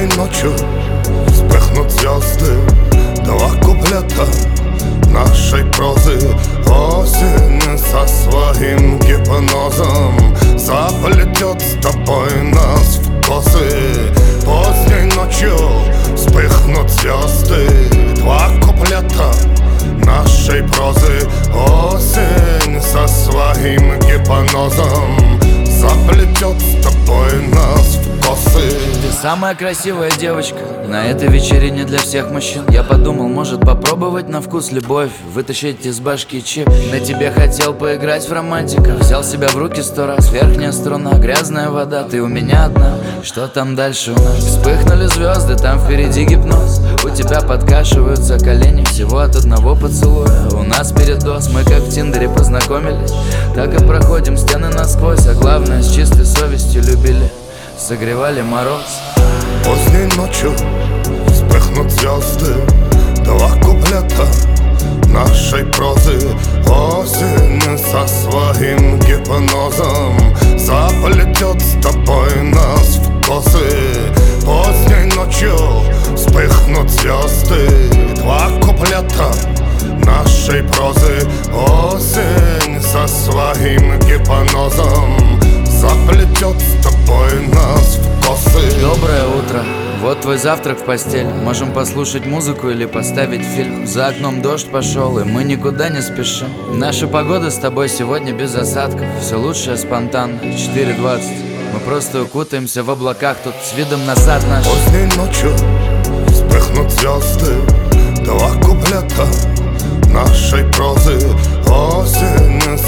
Поздней ночью вспыхнут звезды, два куплета нашей прозы. Осень со своим гипнозом заплетет с тобой нас в косы. Поздней ночью вспыхнут звезды, два куплета нашей прозы. Осень со своим гипнозом заплетет с тобой нас в косы. Ты самая красивая девочка на этой вечерине для всех мужчин. Я подумал, может попробовать на вкус любовь, вытащить из башки чип. На тебе хотел поиграть в романтиках, взял себя в руки 100 раз. Верхняя струна, грязная вода, ты у меня одна. Что там дальше у нас? Вспыхнули звезды, там впереди гипноз. У тебя подкашиваются колени всего от одного поцелуя. У нас передоз, мы как в Тиндере познакомились, так и проходим стены насквозь. А главное, с чистой совестью любили, согревали мороз. Поздней ночью вспыхнут звезды, два куплета нашей прозы. Осень со своим гипнозом заплетет с тобой нас в косы. Поздней ночью вспыхнут звезды, два куплета нашей прозы. Осень со своим гипнозом заплетет с тобой нас в косы. Доброе утро, вот твой завтрак в постель. Можем послушать музыку или поставить фильм. За окном дождь пошел, и мы никуда не спешим. Наша погода с тобой сегодня без осадков. Все лучшее спонтанно, 4:20. Мы просто укутаемся в облаках тут с видом на сад наш. Поздней ночью вспыхнут звезды, два куплета нашей прозы. Осень